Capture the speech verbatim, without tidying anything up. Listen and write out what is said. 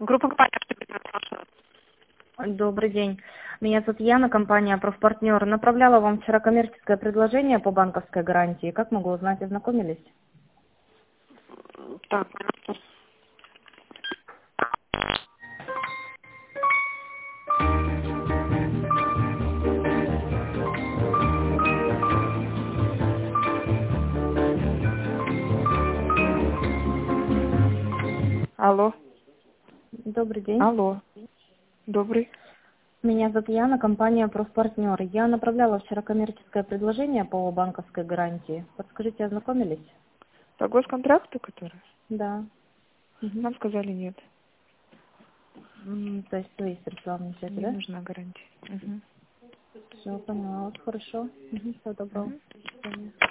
Группа компания. Добрый день. Меня зовут Яна, компания «Профпартнер». Направляла вам вчера коммерческое предложение по банковской гарантии. Как могу узнать, ознакомились? Так. Алло. Добрый день. Алло. Добрый. Меня зовут Яна, компания «Профпартнер». Я направляла вчера коммерческое предложение по банковской гарантии. Подскажите, ознакомились? По госконтракту, который? Да. Мгм. Нам сказали нет. М, То есть вы из рекламной сети, Не да? нужна гарантия. Угу. Все, поняла. Вот, хорошо. Всего доброго. Угу. До свидания.